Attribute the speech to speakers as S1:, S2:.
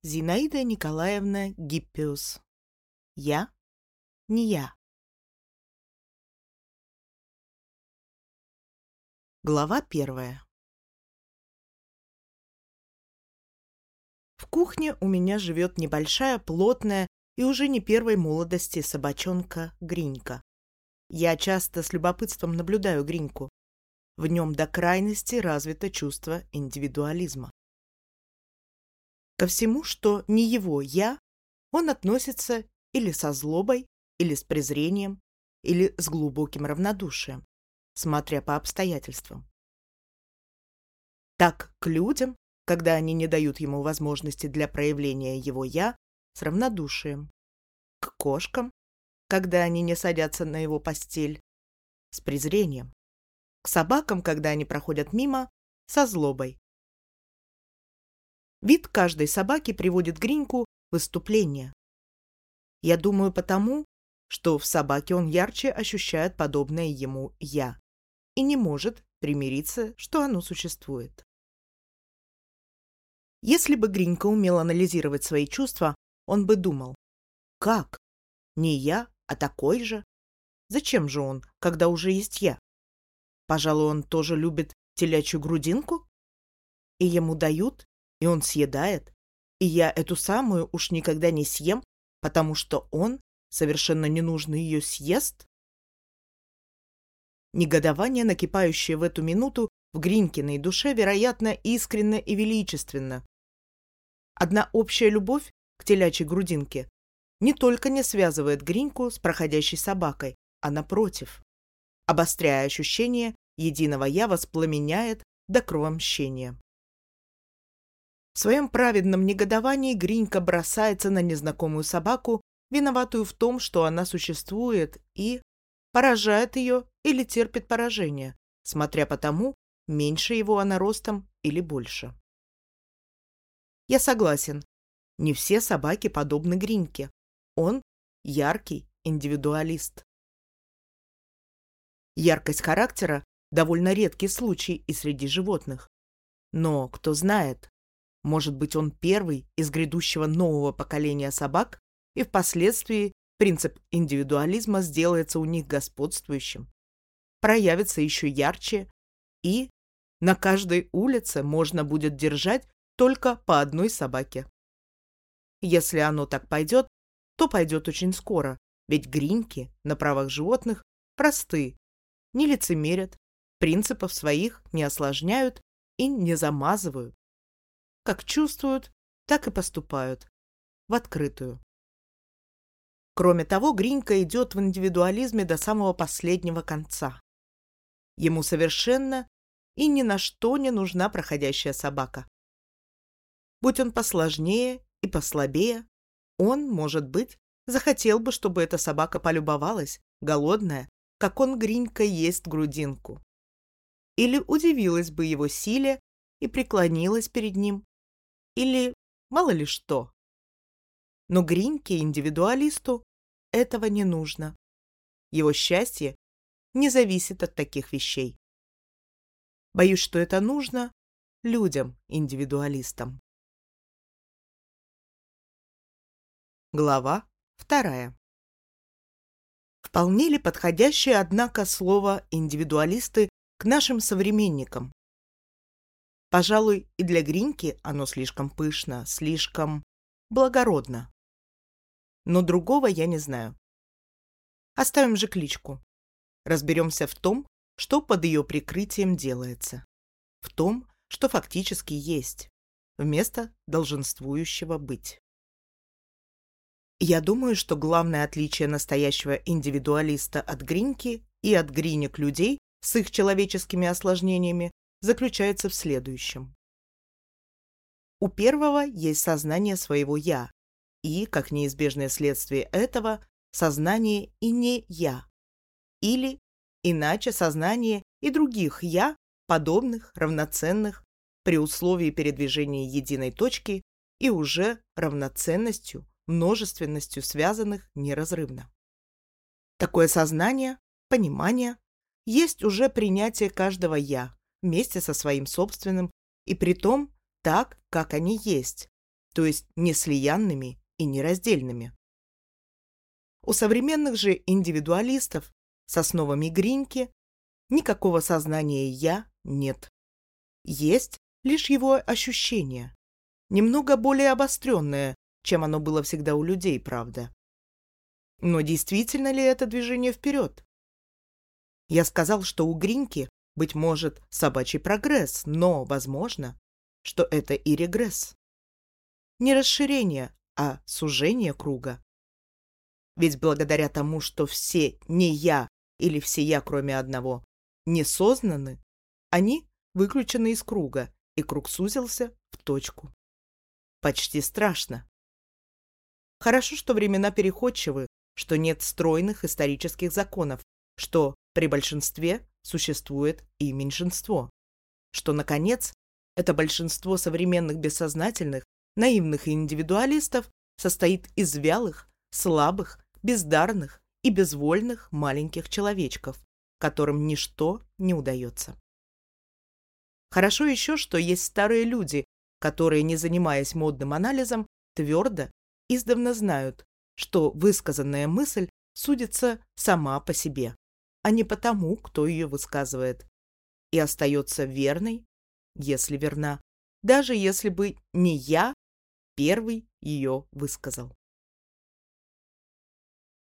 S1: Зинаида Николаевна Гиппиус. Я не я. Глава 1. В кухне у меня живет небольшая, плотная и уже не первой молодости собачонка Гринька. Я часто с любопытством наблюдаю Гриньку. В нем до крайности развито чувство индивидуализма. Ко всему, что не его «я», он относится или со злобой, или с презрением, или с глубоким равнодушием, смотря по обстоятельствам. Так к людям, когда они не дают ему возможности для проявления его «я», с равнодушием. К кошкам, когда они не садятся на его постель, с презрением. К собакам, когда они проходят мимо, со злобой. Вид каждой собаки приводит Гриньку в выступление. Я думаю потому, что в собаке он ярче ощущает подобное ему «я» и не может примириться, что оно существует. Если бы Гринька умел анализировать свои чувства, он бы думал: как? Не я, а такой же? Зачем же он, когда уже есть я? Пожалуй, он тоже любит телячью грудинку? И ему дают, и он съедает, и я эту самую уж никогда не съем, потому что он, совершенно ненужно, ее съест? Негодование, накипающее в эту минуту в Гринькиной душе, вероятно, искренно и величественно. Одна общая любовь к телячьей грудинке не только не связывает Гриньку с проходящей собакой, а напротив, обостряя ощущение единого «я», воспламеняет до кровомщения. В своем праведном негодовании Гринька бросается на незнакомую собаку, виноватую в том, что она существует, и поражает ее или терпит поражение, смотря по тому, меньше его она ростом или больше. Я согласен, не все собаки подобны Гриньке. Он яркий индивидуалист. Яркость характера – довольно редкий случай и среди животных. Но, кто знает, может быть, он первый из грядущего нового поколения собак, и впоследствии принцип индивидуализма сделается у них господствующим, проявится еще ярче, и на каждой улице можно будет держать только по одной собаке. Если оно так пойдет, то пойдет очень скоро, ведь Гриньки на правах животных просты, не лицемерят, принципов своих не осложняют и не замазывают. Как чувствуют, так и поступают, в открытую. Кроме того, Гринька идет в индивидуализме до самого последнего конца. Ему совершенно и ни на что не нужна проходящая собака. Будь он посложнее и послабее, он, может быть, захотел бы, чтобы эта собака полюбовалась, голодная, как он, Гринька, ест грудинку. Или удивилась бы его силе и преклонилась перед ним, или мало ли что. Но Гриньке, индивидуалисту, этого не нужно. Его счастье не зависит от таких вещей. Боюсь, что это нужно людям-индивидуалистам. Глава 2. Вполне ли подходящее, однако, слово «индивидуалисты» к нашим современникам? Пожалуй, и для Гриньки оно слишком пышно, слишком благородно. Но другого я не знаю. Оставим же кличку. Разберемся в том, что под ее прикрытием делается. В том, что фактически есть, вместо долженствующего быть. Я думаю, что главное отличие настоящего индивидуалиста от Гриньки и от Гринек людей с их человеческими осложнениями заключается в следующем. У первого есть сознание своего «я» и, как неизбежное следствие этого, сознание и не «я», или, иначе, сознание и других «я», подобных, равноценных, при условии передвижения единой точки и уже равноценностью, множественностью связанных неразрывно. Такое сознание, понимание, есть уже принятие каждого «я» вместе со своим собственным, и притом так, как они есть, то есть не слиянными и нераздельными. У современных же индивидуалистов с основами Гриньки никакого сознания «я» нет. Есть лишь его ощущение, немного более обостренное, чем оно было всегда у людей, правда. Но действительно ли это движение вперед? Я сказал, что у Гриньки, быть может, собачий прогресс, но, возможно, что это и регресс. Не расширение, а сужение круга. Ведь благодаря тому, что все «не я» или все «я», кроме одного, не сознаны, они выключены из круга, и круг сузился в точку. Почти страшно. Хорошо, что времена переходчивы, что нет стройных исторических законов, что при большинстве существует и меньшинство, что, наконец, это большинство современных бессознательных, наивных индивидуалистов состоит из вялых, слабых, бездарных и безвольных маленьких человечков, которым ничто не удается. Хорошо еще, что есть старые люди, которые, не занимаясь модным анализом, твердо, издавна знают, что высказанная мысль судится сама по себе, а не по тому, кто ее высказывает, и остается верной, если верна, даже если бы не я первый ее высказал.